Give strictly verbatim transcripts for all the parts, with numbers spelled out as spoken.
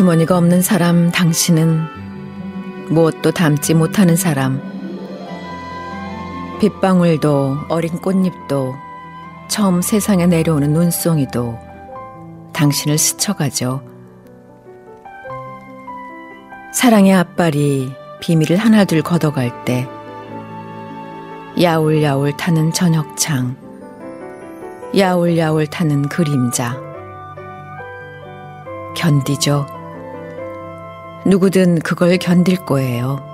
주머니가 없는 사람 당신은 무엇도 담지 못하는 사람. 빗방울도 어린 꽃잎도 처음 세상에 내려오는 눈송이도 당신을 스쳐가죠. 사랑의 앞발이 비밀을 하나둘 걷어갈 때 야울야울 타는 저녁창, 야울야울 타는 그림자. 견디죠. 누구든 그걸 견딜 거예요.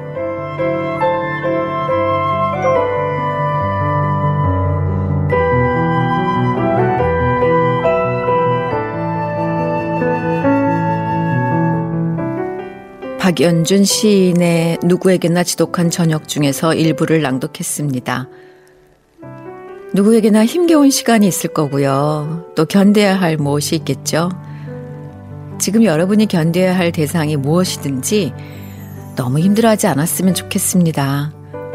박연준 시인의 누구에게나 지독한 저녁 중에서 일부를 낭독했습니다. 누구에게나 힘겨운 시간이 있을 거고요. 또 견뎌야 할 무엇이 있겠죠. 지금 여러분이 견뎌야 할 대상이 무엇이든지 너무 힘들어하지 않았으면 좋겠습니다.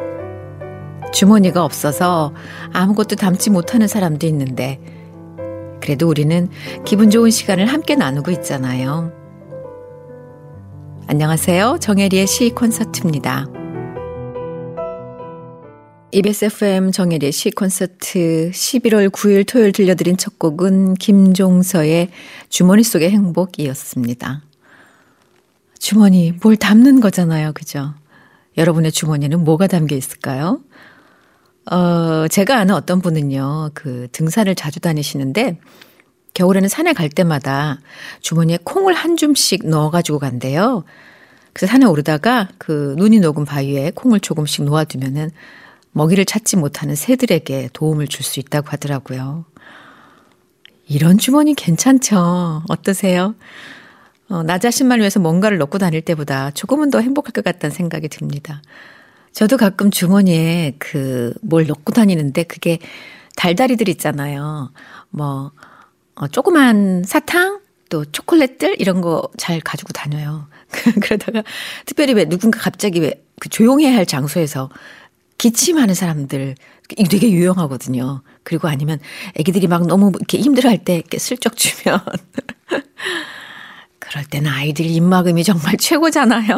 주머니가 없어서 아무것도 담지 못하는 사람도 있는데 그래도 우리는 기분 좋은 시간을 함께 나누고 있잖아요. 안녕하세요. 정혜리의 시 콘서트입니다. 이비에스 에프엠 정혜리의 시 콘서트 십일월 구일 토요일 들려드린 첫 곡은 김종서의 주머니 속의 행복이었습니다. 주머니, 뭘 담는 거잖아요. 그죠? 여러분의 주머니는 뭐가 담겨 있을까요? 어, 제가 아는 어떤 분은요, 그 등산을 자주 다니시는데 겨울에는 산에 갈 때마다 주머니에 콩을 한 줌씩 넣어가지고 간대요. 그래서 산에 오르다가 그 눈이 녹은 바위에 콩을 조금씩 놓아두면은 먹이를 찾지 못하는 새들에게 도움을 줄 수 있다고 하더라고요. 이런 주머니 괜찮죠? 어떠세요? 어, 나 자신만 위해서 뭔가를 넣고 다닐 때보다 조금은 더 행복할 것 같다는 생각이 듭니다. 저도 가끔 주머니에 그 뭘 넣고 다니는데 그게 달달이들 있잖아요. 뭐 어, 조그만 사탕, 또 초콜릿들 이런 거 잘 가지고 다녀요. 그러다가 특별히 왜 누군가 갑자기 왜 그 조용해야 할 장소에서 기침하는 사람들 이게 되게 유용하거든요. 그리고 아니면 애기들이 막 너무 이렇게 힘들어할 때 이렇게 슬쩍 주면 그럴 때는 아이들 입막음이 정말 최고잖아요.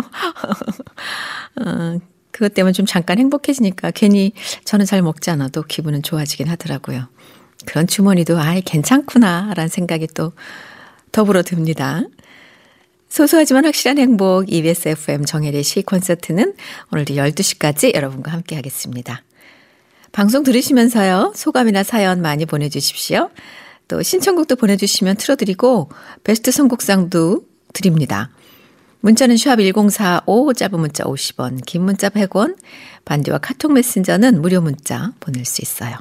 어, 그것 때문에 좀 잠깐 행복해지니까 괜히 저는 잘 먹지 않아도 기분은 좋아지긴 하더라고요. 그런 주머니도 아이 괜찮구나라는 생각이 또 더불어 듭니다. 소소하지만 확실한 행복 이비에스 에프엠 정혜리의 시 콘서트는 오늘도 열두 시까지 여러분과 함께 하겠습니다. 방송 들으시면서요. 소감이나 사연 많이 보내주십시오. 또 신청곡도 보내주시면 틀어드리고 베스트 선곡상도 드립니다. 문자는 샵 일공사오, 짧은 문자 오십 원, 긴 문자 백 원, 반디와 카톡 메신저는 무료 문자 보낼 수 있어요.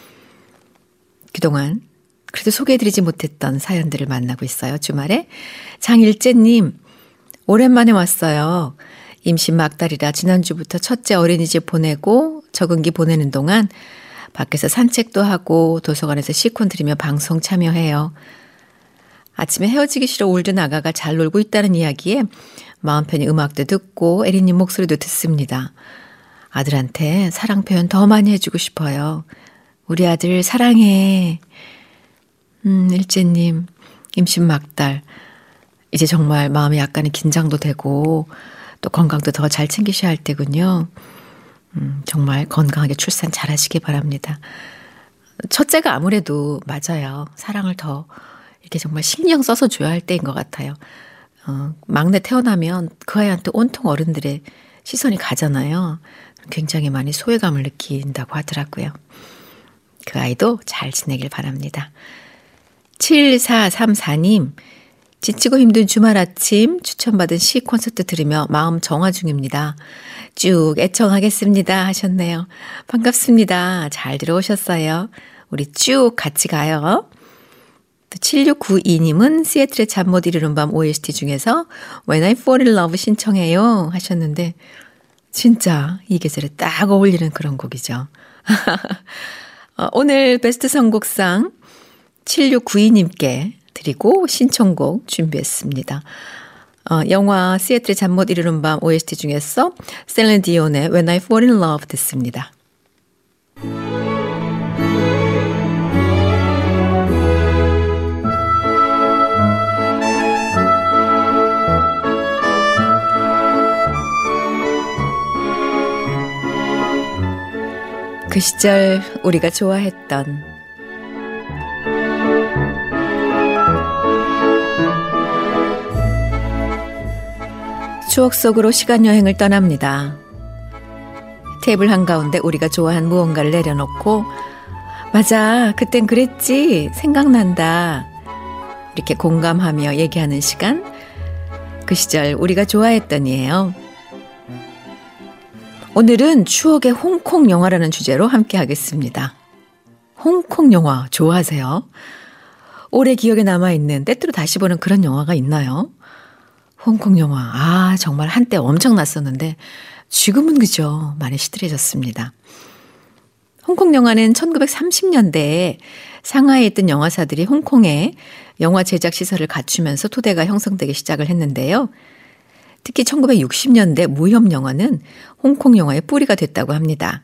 그동안 그래도 소개해드리지 못했던 사연들을 만나고 있어요. 주말에 장일재님 오랜만에 왔어요. 임신 막달이라 지난주부터 첫째 어린이집 보내고 적응기 보내는 동안 밖에서 산책도 하고 도서관에서 시콘 들으며 방송 참여해요. 아침에 헤어지기 싫어 울던 아가가 잘 놀고 있다는 이야기에 마음 편히 음악도 듣고 에리님 목소리도 듣습니다. 아들한테 사랑 표현 더 많이 해주고 싶어요. 우리 아들 사랑해. 음, 일재님, 임신 막달. 이제 정말 마음에 약간의 긴장도 되고 또 건강도 더 잘 챙기셔야 할 때군요. 음, 정말 건강하게 출산 잘 하시기 바랍니다. 첫째가 아무래도 맞아요. 사랑을 더 이렇게 정말 신경 써서 줘야 할 때인 것 같아요. 어, 막내 태어나면 그 아이한테 온통 어른들의 시선이 가잖아요. 굉장히 많이 소외감을 느낀다고 하더라고요. 그 아이도 잘 지내길 바랍니다. 칠사삼사님, 지치고 힘든 주말 아침 추천받은 시 콘서트 들으며 마음 정화 중입니다. 쭉 애청하겠습니다 하셨네요. 반갑습니다. 잘 들어오셨어요. 우리 쭉 같이 가요. 또 칠육구이님은 시애틀의 잠 못 이루는 밤 오에스티 중에서 When I Fall in Love 신청해요 하셨는데 진짜 이 계절에 딱 어울리는 그런 곡이죠. 오늘 베스트 선곡상 칠육구이님께 드리고 신청곡 준비했습니다. 어, 영화 시애틀의 잠 못 이루는 밤 오에스티 중에서 셀린 디온의 When I Fall in Love 듣습니다. 그 시절 우리가 좋아했던 추억 속으로 시간여행을 떠납니다. 테이블 한가운데 우리가 좋아한 무언가를 내려놓고 맞아, 그땐 그랬지, 생각난다, 이렇게 공감하며 얘기하는 시간, 그 시절 우리가 좋아했던 이에요. 오늘은 추억의 홍콩 영화라는 주제로 함께 하겠습니다. 홍콩 영화 좋아하세요? 오래 기억에 남아있는, 때때로 다시 보는 그런 영화가 있나요? 홍콩 영화, 아 정말 한때 엄청 났었는데 지금은 그죠, 많이 시들해졌습니다. 홍콩 영화는 천구백삼십 년대에 상하이에 있던 영화사들이 홍콩에 영화 제작 시설을 갖추면서 토대가 형성되기 시작을 했는데요. 특히 천구백육십 년대 무협 영화는 홍콩 영화의 뿌리가 됐다고 합니다.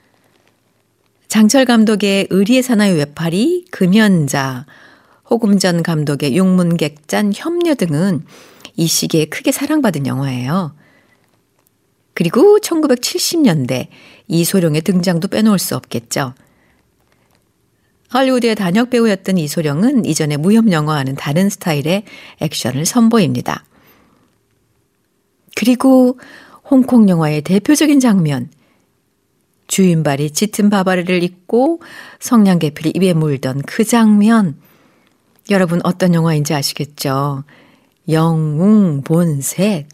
장철 감독의 의리의 사나이 외파리, 금연자, 호금전 감독의 육문객잔, 협녀 등은 이 시기에 크게 사랑받은 영화예요. 그리고 천구백칠십 년대 이소룡의 등장도 빼놓을 수 없겠죠. 할리우드의 단역 배우였던 이소룡은 이전의 무협 영화와는 다른 스타일의 액션을 선보입니다. 그리고 홍콩 영화의 대표적인 장면, 주인발이 짙은 바바리를 입고 성냥개필이 입에 물던 그 장면, 여러분 어떤 영화인지 아시겠죠? 영웅본색.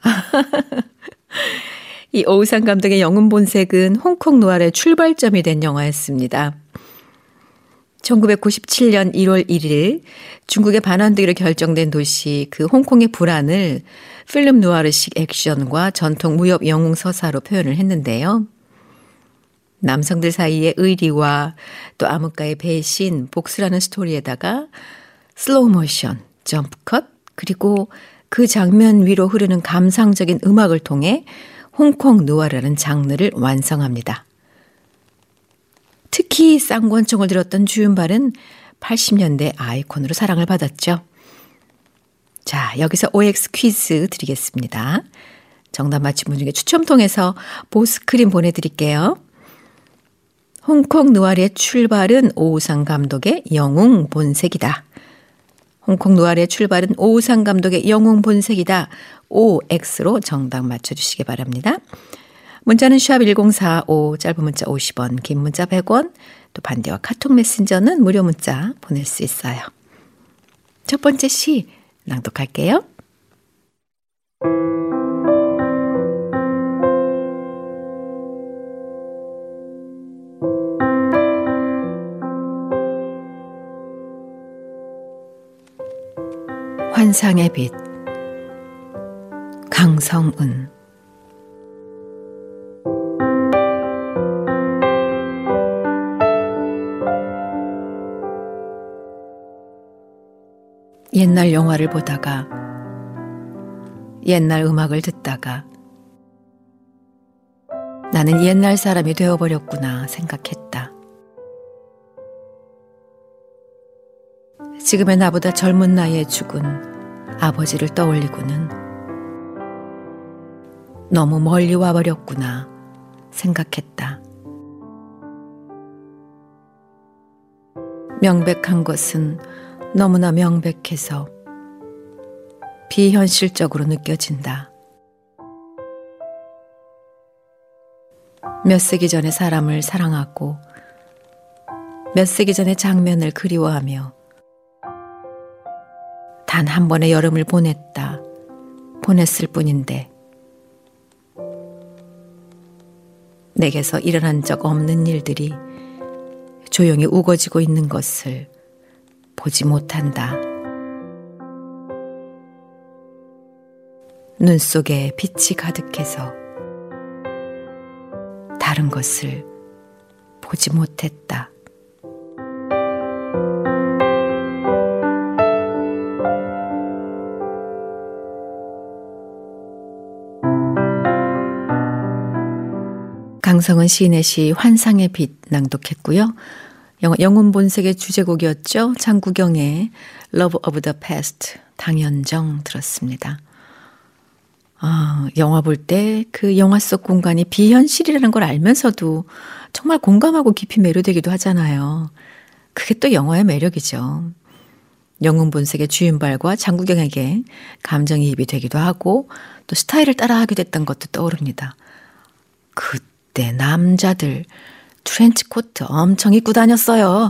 이 오우상 감독의 영웅본색은 홍콩 노알의 출발점이 된 영화였습니다. 천구백구십칠 년 일월 일일 중국의 반환되기로 결정된 도시 그 홍콩의 불안을 필름 누아르식 액션과 전통 무협 영웅 서사로 표현을 했는데요. 남성들 사이의 의리와 또 암흑가의 배신, 복수라는 스토리에다가 슬로우 모션, 점프컷, 그리고 그 장면 위로 흐르는 감상적인 음악을 통해 홍콩 누아르라는 장르를 완성합니다. 특히 쌍권총을 들었던 주윤발은 팔십 년대 아이콘으로 사랑을 받았죠. 자, 여기서 오엑스 퀴즈 드리겠습니다. 정답 맞힌 분 중에 추첨 통해서 보스크림 보내드릴게요. 홍콩 누아르의 출발은 오우상 감독의 영웅 본색이다. 홍콩 누아르의 출발은 오우상 감독의 영웅 본색이다. 오엑스로 정답 맞춰주시기 바랍니다. 문자는 샵 일공사오, 짧은 문자 오십 원, 긴 문자 백 원, 또 반대와 카톡 메신저는 무료 문자 보낼 수 있어요. 첫 번째 시 낭독할게요. 환상의 빛, 강성은. 옛날 영화를 보다가, 옛날 음악을 듣다가 나는 옛날 사람이 되어버렸구나 생각했다. 지금의 나보다 젊은 나이에 죽은 아버지를 떠올리고는 너무 멀리 와버렸구나 생각했다. 명백한 것은 너무나 명백해서 비현실적으로 느껴진다. 몇 세기 전의 사람을 사랑하고 몇 세기 전의 장면을 그리워하며 단 한 번의 여름을 보냈다, 보냈을 뿐인데 내게서 일어난 적 없는 일들이 조용히 우거지고 있는 것을 보지 못한다. 눈 속에 빛이 가득해서 다른 것을 보지 못했다. 강성은 시인의 시 환상의 빛 낭독했고요. 영화 영웅 본색의 주제곡이었죠. 장구경의 Love of the Past, 당연정 들었습니다. 아, 영화 볼 때 그 영화 속 공간이 비현실이라는 걸 알면서도 정말 공감하고 깊이 매료되기도 하잖아요. 그게 또 영화의 매력이죠. 영웅 본색의 주윤발과 장국영에게 감정이입이 되기도 하고 또 스타일을 따라하게 됐던 것도 떠오릅니다. 그때 남자들 트렌치 코트 엄청 입고 다녔어요.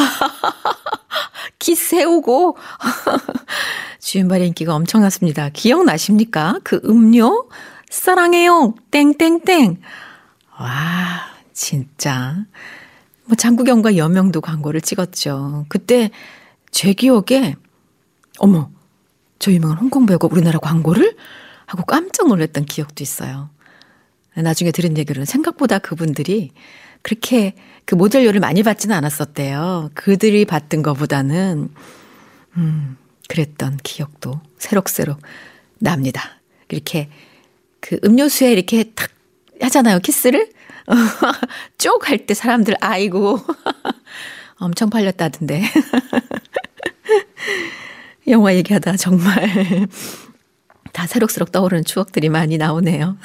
기 세우고 주윤발의 인기가 엄청났습니다. 기억나십니까? 그 음료? 사랑해요. 땡땡땡. 와, 진짜. 뭐 장국영과 여명도 광고를 찍었죠. 그때 제 기억에 어머, 저 유명한 홍콩 배우가 우리나라 광고를? 하고 깜짝 놀랐던 기억도 있어요. 나중에 들은 얘기로는 생각보다 그분들이 그렇게 그 모델료를 많이 받지는 않았었대요. 그들이 받던 것보다는 음, 그랬던 기억도 새록새록 납니다. 이렇게 그 음료수에 이렇게 탁 하잖아요. 키스를. 쪽 할 때 사람들 아이고 엄청 팔렸다던데. 영화 얘기하다 정말 다 새록새록 떠오르는 추억들이 많이 나오네요.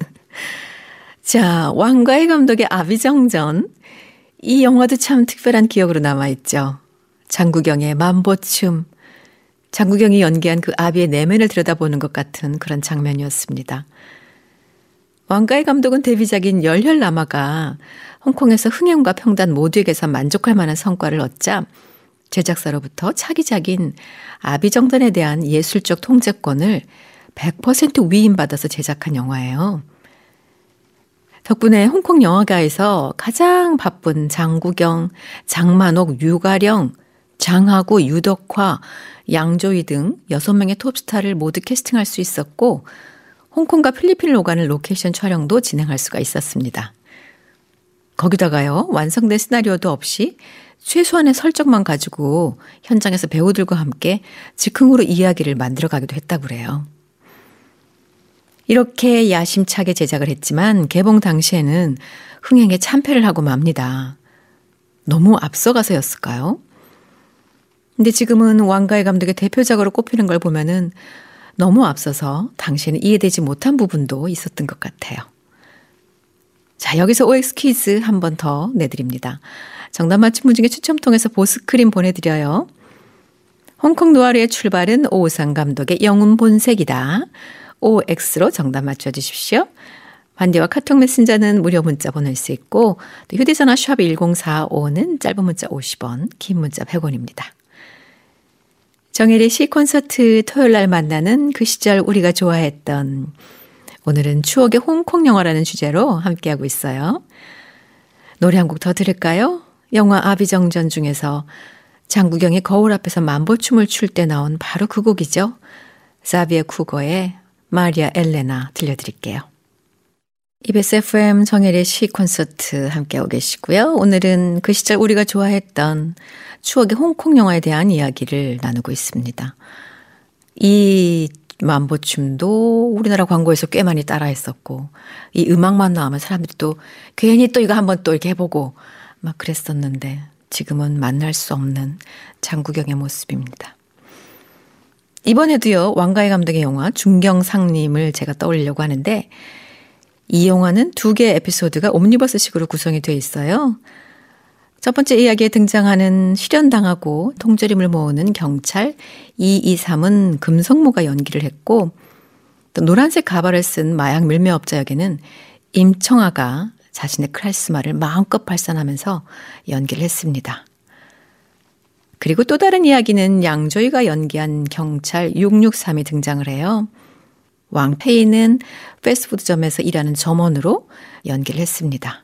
자, 왕가희 감독의 아비정전. 이 영화도 참 특별한 기억으로 남아있죠. 장국영의 만보춤. 장국영이 연기한 그 아비의 내면을 들여다보는 것 같은 그런 장면이었습니다. 왕가희 감독은 데뷔작인 열혈남아가 홍콩에서 흥행과 평단 모두에게서 만족할 만한 성과를 얻자 제작사로부터 차기작인 아비정전에 대한 예술적 통제권을 백 퍼센트 위임받아서 제작한 영화예요. 덕분에 홍콩 영화가에서 가장 바쁜 장국영, 장만옥, 유가령, 장하구, 유덕화, 양조위 등 여섯 명의 톱스타를 모두 캐스팅할 수 있었고 홍콩과 필리핀을 오가는 로케이션 촬영도 진행할 수가 있었습니다. 거기다가요, 완성된 시나리오도 없이 최소한의 설정만 가지고 현장에서 배우들과 함께 즉흥으로 이야기를 만들어가기도 했다고 그래요. 이렇게 야심차게 제작을 했지만 개봉 당시에는 흥행에 참패를 하고 맙니다. 너무 앞서가서였을까요? 근데 지금은 왕가희 감독의 대표작으로 꼽히는 걸 보면은 너무 앞서서 당시에는 이해되지 못한 부분도 있었던 것 같아요. 자, 여기서 오엑스 퀴즈 한 번 더 내드립니다. 정답 맞힌 분 중에 추첨 통해서 보스크림 보내드려요. 홍콩 누아르의 출발은 오우상 감독의 영웅 본색이다. 오엑스로 정답 맞춰주십시오. 반디와 카톡 메신저는 무료 문자 보낼 수 있고 또 휴대전화 샵 일공사오는 짧은 문자 오십 원, 긴 문자 백 원입니다. 정혜리 씨 콘서트 토요일 날 만나는 그 시절 우리가 좋아했던 오늘은 추억의 홍콩 영화라는 주제로 함께하고 있어요. 노래 한 곡 더 들을까요? 영화 아비정전 중에서 장국영이 거울 앞에서 만보춤을 출 때 나온 바로 그 곡이죠. 사비에 쿠거의 마리아 엘레나 들려드릴게요. 이비에스 에프엠 정혜리의 시 콘서트 함께하고 계시고요. 오늘은 그 시절 우리가 좋아했던 추억의 홍콩 영화에 대한 이야기를 나누고 있습니다. 이 만보춤도 우리나라 광고에서 꽤 많이 따라했었고 이 음악만 나오면 사람들이 또 괜히 또 이거 한번 또 이렇게 해보고 막 그랬었는데 지금은 만날 수 없는 장국영의 모습입니다. 이번에도요, 왕가희 감독의 영화 중경상림을 제가 떠올리려고 하는데 이 영화는 두 개의 에피소드가 옴니버스식으로 구성이 되어 있어요. 첫 번째 이야기에 등장하는 실현당하고 통조림을 모으는 경찰 이이삼은 금성모가 연기를 했고 또 노란색 가발을 쓴 마약 밀매업자 역에는 임청아가 자신의 카리스마를 마음껏 발산하면서 연기를 했습니다. 그리고 또 다른 이야기는 양조위가 연기한 경찰 육육삼이 등장을 해요. 왕페이는 패스트푸드점에서 일하는 점원으로 연기를 했습니다.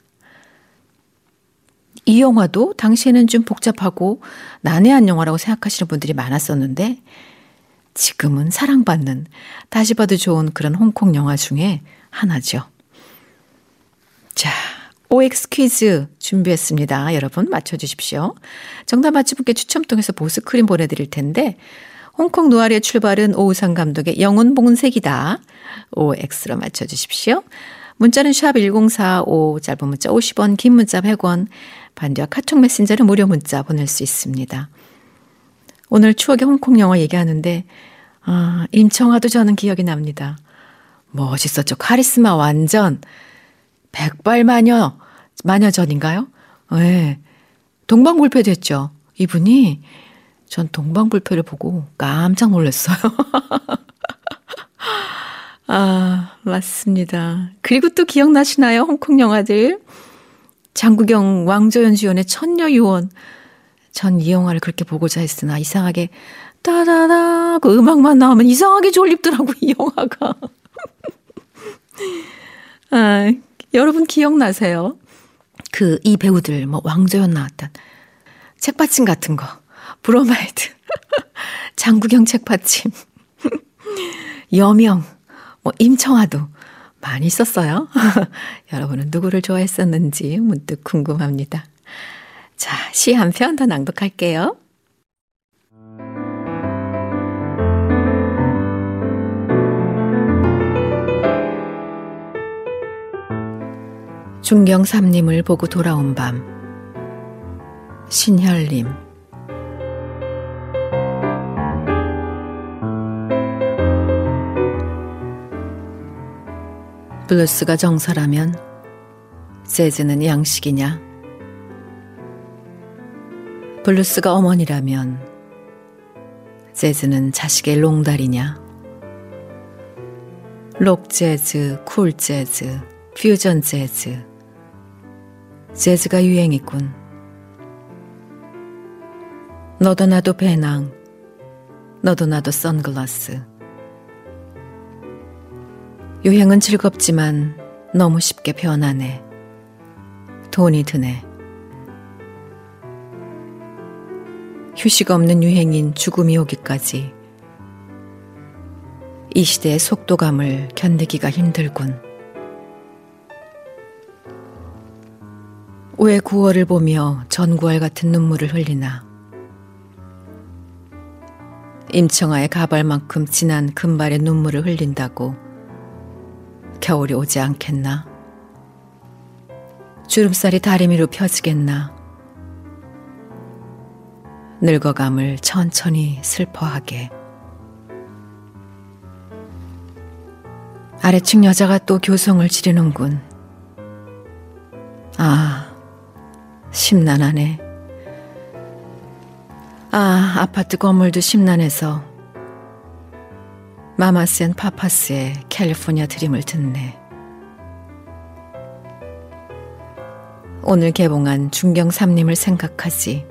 이 영화도 당시에는 좀 복잡하고 난해한 영화라고 생각하시는 분들이 많았었는데 지금은 사랑받는, 다시 봐도 좋은 그런 홍콩 영화 중에 하나죠. 자, 오엑스 퀴즈 준비했습니다. 여러분 맞춰주십시오. 정답 맞힌 분께 추첨 통해서 보스크림 보내드릴 텐데 홍콩 누아르의 출발은 오우상 감독의 영웅 본색이다. 오엑스로 맞춰주십시오. 문자는 샵 일공사오, 짧은 문자 오십 원, 긴 문자 백 원, 반디와 카톡 메신저는 무료 문자 보낼 수 있습니다. 오늘 추억의 홍콩 영화 얘기하는데 아, 임청아도 저는 기억이 납니다. 멋있었죠. 카리스마 완전 백발마녀, 마녀전인가요? 네. 동방불패 됐죠. 이분이 전 동방불패를 보고 깜짝 놀랐어요. 아, 맞습니다. 그리고 또 기억나시나요? 홍콩 영화들. 장국영, 왕조연 주연의 천녀유언. 전 이 영화를 그렇게 보고자 했으나 이상하게 따다다 그 음악만 나오면 이상하게 졸립더라고 이 영화가. 아, 여러분 기억나세요? 그 이 배우들 뭐 왕조연 나왔던 책받침 같은 거, 브로마이드, 장국영 책받침, 여명, 뭐 임청아도 많이 썼어요. 여러분은 누구를 좋아했었는지 문득 궁금합니다. 자, 시 한 편 더 낭독할게요. 중경삼림을 보고 돌아온 밤. 신혈림. 블루스가 정서라면 재즈는 양식이냐? 블루스가 어머니라면 재즈는 자식의 롱다리냐? 록 재즈, 쿨 재즈, 퓨전 재즈. 재즈가 유행이군. 너도 나도 배낭, 너도 나도 선글라스. 유행은 즐겁지만 너무 쉽게 변하네. 돈이 드네. 휴식 없는 유행인 죽음이 오기까지 이 시대의 속도감을 견디기가 힘들군. 왜 구월을 보며 전구월 같은 눈물을 흘리나. 임청아의 가발만큼 진한 금발의 눈물을 흘린다고 겨울이 오지 않겠나? 주름살이 다리미로 펴지겠나? 늙어감을 천천히 슬퍼하게. 아래층 여자가 또 교성을 지르는군. 아, 심란하네. 아, 아파트 건물도 심란해서 마마스 앤 파파스의 캘리포니아 드림을 듣네. 오늘 개봉한 중경삼림을 생각하지.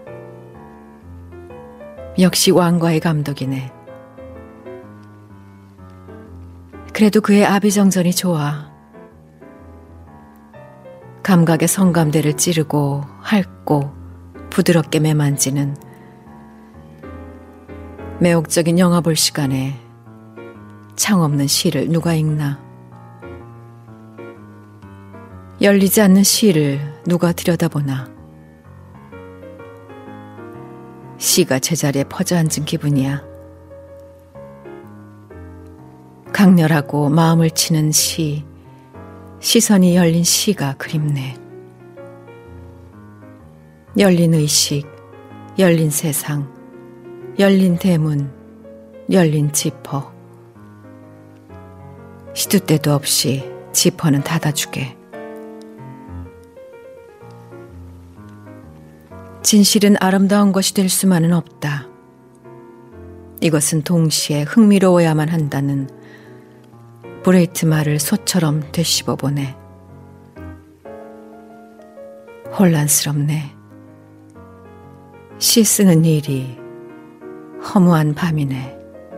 역시 왕과의 감독이네. 그래도 그의 아비정전이 좋아. 감각의 성감대를 찌르고 핥고 부드럽게 매만지는 매혹적인 영화 볼 시간에 창 없는 시를 누가 읽나. 열리지 않는 시를 누가 들여다보나. 시가 제자리에 퍼져앉은 기분이야. 강렬하고 마음을 치는 시, 시선이 열린 시가 그립네. 열린 의식, 열린 세상, 열린 대문, 열린 지퍼. 시도 때도 없이 지퍼는 닫아주게. 진실은 아름다운 것이 될 수만은 없다. 이것은 동시에 흥미로워야만 한다는 브레이트 말을 소처럼 되씹어보네. 혼란스럽네. 시 쓰는 일이 허무한 밤이네.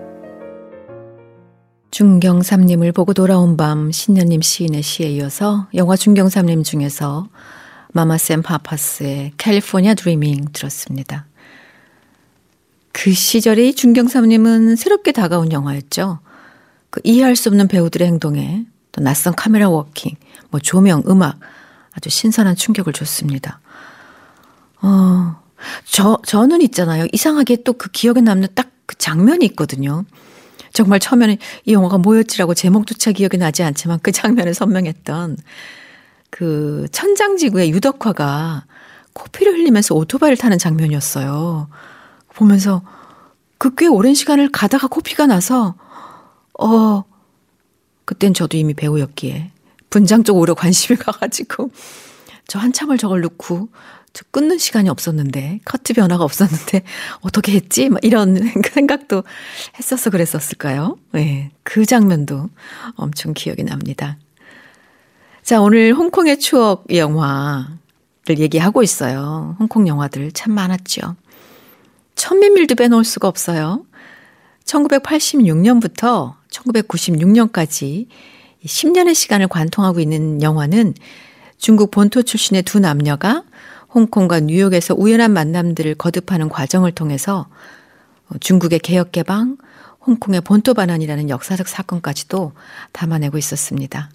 중경삼림을 보고 돌아온 밤, 신년님 시인의 시에 이어서 영화 중경삼림 중에서 마마스 앤 파파스의 캘리포니아 드리밍 들었습니다. 그 시절의 중경삼림은 새롭게 다가온 영화였죠. 그 이해할 수 없는 배우들의 행동에 또 낯선 카메라 워킹, 뭐 조명, 음악 아주 신선한 충격을 줬습니다. 어, 저, 저는 있잖아요. 이상하게 또 그 기억에 남는 딱 그 장면이 있거든요. 정말 처음에는 이 영화가 뭐였지라고 제목조차 기억이 나지 않지만 그 장면을 선명했던 그 천장지구의 유덕화가 코피를 흘리면서 오토바이를 타는 장면이었어요. 보면서 그 꽤 오랜 시간을 가다가 코피가 나서 어 그땐 저도 이미 배우였기에 분장 쪽 오히려 관심이 가가지고 저 한참을 저걸 넣고 저 끊는 시간이 없었는데 커트 변화가 없었는데 어떻게 했지? 막 이런 생각도 했었어 그랬었을까요? 네, 그 장면도 엄청 기억이 납니다. 자, 오늘 홍콩의 추억 영화를 얘기하고 있어요. 홍콩 영화들 참 많았죠. 천민밀도 빼놓을 수가 없어요. 천구백팔십육 년부터 천구백구십육 년까지 십 년의 시간을 관통하고 있는 영화는 중국 본토 출신의 두 남녀가 홍콩과 뉴욕에서 우연한 만남들을 거듭하는 과정을 통해서 중국의 개혁개방, 홍콩의 본토 반환이라는 역사적 사건까지도 담아내고 있었습니다.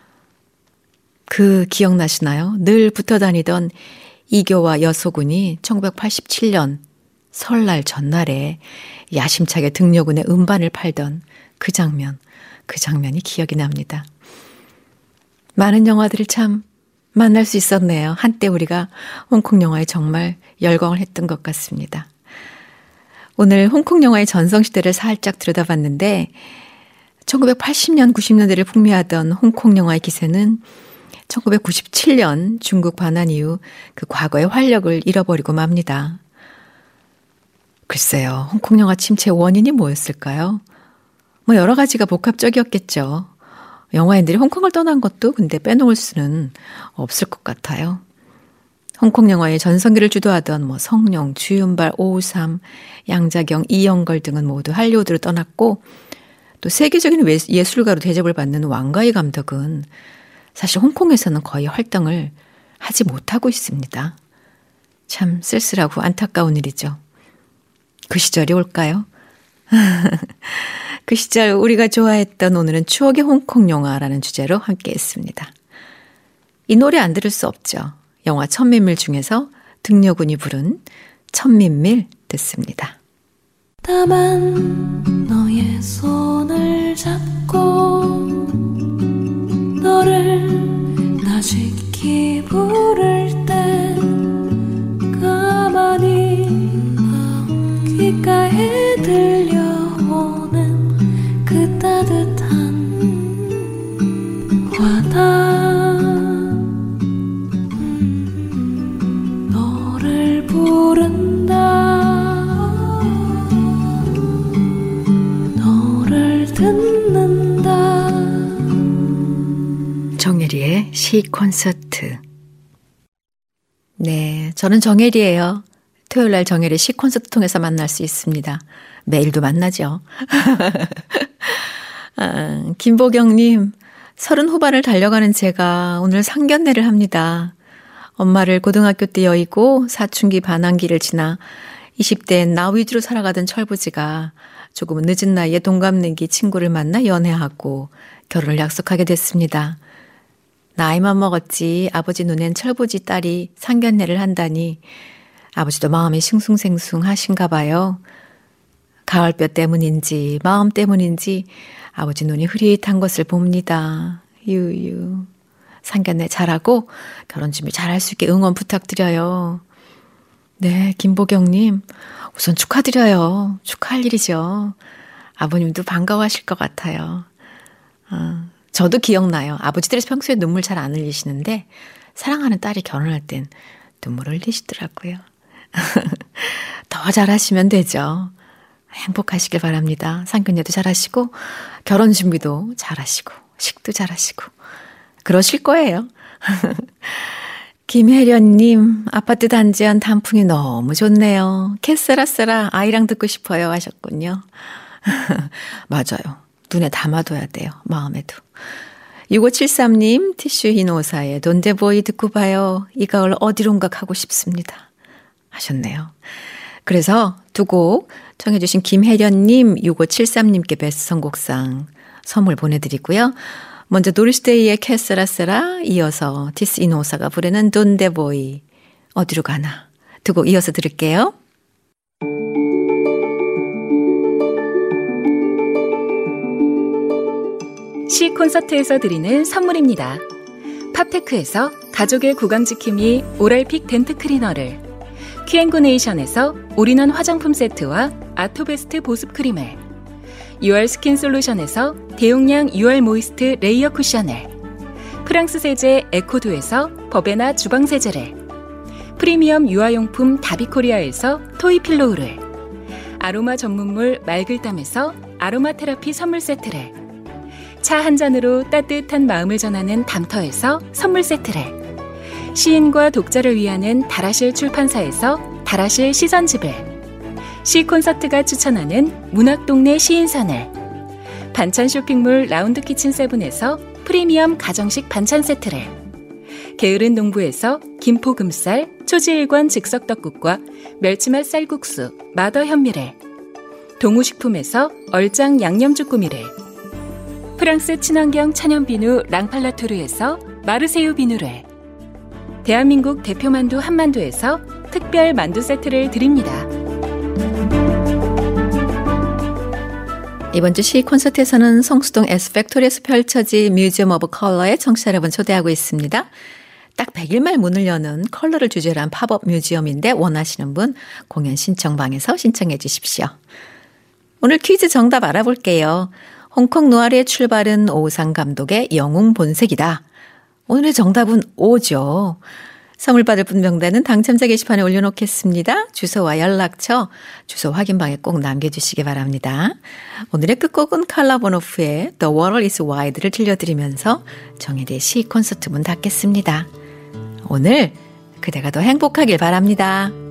그 기억나시나요? 늘 붙어 다니던 이교와 여소군이 천구백팔십칠 년 설날 전날에 야심차게 등려군의 음반을 팔던 그 장면, 그 장면이 기억이 납니다. 많은 영화들을 참 만날 수 있었네요. 한때 우리가 홍콩 영화에 정말 열광을 했던 것 같습니다. 오늘 홍콩 영화의 전성시대를 살짝 들여다봤는데 천구백팔십 년, 구십 년대를 풍미하던 홍콩 영화의 기세는 천구백구십칠 년 중국 반환 이후 그 과거의 활력을 잃어버리고 맙니다. 글쎄요, 홍콩 영화 침체 원인이 뭐였을까요? 뭐 여러 가지가 복합적이었겠죠. 영화인들이 홍콩을 떠난 것도 근데 빼놓을 수는 없을 것 같아요. 홍콩 영화의 전성기를 주도하던 뭐 성룡, 주윤발, 오우삼, 양자경, 이영걸 등은 모두 할리우드로 떠났고 또 세계적인 예술가로 대접을 받는 왕가희 감독은 사실 홍콩에서는 거의 활동을 하지 못하고 있습니다. 참 쓸쓸하고 안타까운 일이죠. 그 시절이 올까요? 그 시절 우리가 좋아했던 오늘은 추억의 홍콩 영화라는 주제로 함께 했습니다. 이 노래 안 들을 수 없죠. 영화 천민밀 중에서 등려군이 부른 천민밀 듣습니다. 다만 너의 손을 잡고 너를 나직히 부를 때 가만히 귓가에 들려오는 그 따뜻한 와닿 음, 너를 부른다 너를 듣는다. 정혜리의 시 콘서트. 네, 저는 정혜리예요. 토요일날 정혜리 시 콘서트 통해서 만날 수 있습니다. 매일도 만나죠. 아, 김보경님, 서른 후반을 달려가는 제가 오늘 상견례를 합니다. 엄마를 고등학교 때 여의고 사춘기 반항기를 지나 이십 대엔 나 위주로 살아가던 철부지가 조금은 늦은 나이에 동갑내기 친구를 만나 연애하고 결혼을 약속하게 됐습니다. 나이만 먹었지 아버지 눈엔 철부지 딸이 상견례를 한다니 아버지도 마음이 싱숭생숭하신가 봐요. 가을볕 때문인지 마음 때문인지 아버지 눈이 흐릿한 것을 봅니다. 유유. 상견례 잘하고 결혼 준비 잘할 수 있게 응원 부탁드려요. 네, 김보경님 우선 축하드려요. 축하할 일이죠. 아버님도 반가워하실 것 같아요. 어, 저도 기억나요. 아버지들이 평소에 눈물 잘 안 흘리시는데 사랑하는 딸이 결혼할 땐 눈물을 흘리시더라고요. 더 잘하시면 되죠. 행복하시길 바랍니다. 상견례도 잘하시고 결혼 준비도 잘하시고 식도 잘하시고 그러실 거예요. 김혜련님, 아파트 단지 안 단풍이 너무 좋네요. 캐쓰라쓰라 아이랑 듣고 싶어요 하셨군요. 맞아요. 눈에 담아둬야 돼요. 마음에도. 육오칠삼님, 티슈 흰 옷사에 돈데보이 듣고 봐요. 이 가을 어디론가 가고 싶습니다 하셨네요. 그래서 두 곡 청해주신 김혜련님, 육오칠삼님께 베스트 선곡상 선물 보내드리고요. 먼저 노리스데이의 캐쓰라쓰라, 이어서 티스 이노사가 부르는 돈데보이 어디로 가나 두 곡 이어서 들을게요. 시 콘서트에서 드리는 선물입니다. 팝테크에서 가족의 구강지킴이 오랄픽 덴트 클리너를, 큐앤고네이션에서 올인원 화장품 세트와 아토베스트 보습 크림을, 유알 스킨 솔루션에서 대용량 유알 모이스트 레이어 쿠션을, 프랑스 세제 에코두에서 버베나 주방 세제를, 프리미엄 유아용품 다비코리아에서 토이필로우를, 아로마 전문물 말글담에서 아로마 테라피 선물 세트를, 차 한 잔으로 따뜻한 마음을 전하는 담터에서 선물 세트를, 시인과 독자를 위하는 다라실 출판사에서 다라실 시선집을, 시콘서트가 추천하는 문학동네 시인선을, 반찬 쇼핑몰 라운드 키친 세븐에서 프리미엄 가정식 반찬 세트를, 게으른 농부에서 김포금쌀, 초지일관 즉석떡국과 멸치맛 쌀국수, 마더 현미를, 동우식품에서 얼짱 양념주꾸미를, 프랑스 친환경 천연비누 랑팔라토르에서 마르세유 비누를, 대한민국 대표만두 한만두에서 특별 만두 세트를 드립니다. 이번 주 시 콘서트에서는 성수동 S팩토리에서 펼쳐진 뮤지엄 오브 컬러에 청취자 여러분 초대하고 있습니다. 딱 백 일 말 문을 여는 컬러를 주제로 한 팝업 뮤지엄인데 원하시는 분 공연 신청방에서 신청해 주십시오. 오늘 퀴즈 정답 알아볼게요. 홍콩 누아르의 출발은 오우상 감독의 영웅 본색이다. 오늘의 정답은 오죠. 선물 받을 분 명단은 당첨자 게시판에 올려놓겠습니다. 주소와 연락처, 주소 확인방에 꼭 남겨주시기 바랍니다. 오늘의 끝곡은 칼라 보노프의 The World is Wide를 들려드리면서 정혜리의 시 콘서트 문 닫겠습니다. 오늘 그대가 더 행복하길 바랍니다.